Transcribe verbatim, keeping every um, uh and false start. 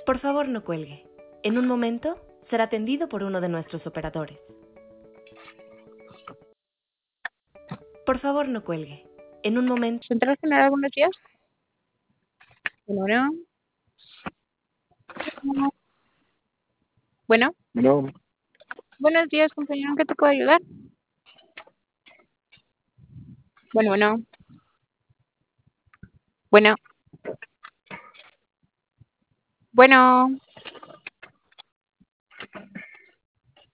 Por favor, no cuelgue. En un momento será atendido por uno de nuestros operadores. Por favor, no cuelgue. En un momento... ¿Central General, buenos días? Bueno, bueno. Bueno, Bueno, buenos días, compañero. ¿En qué te puedo ayudar? Bueno, bueno. Bueno. Bueno.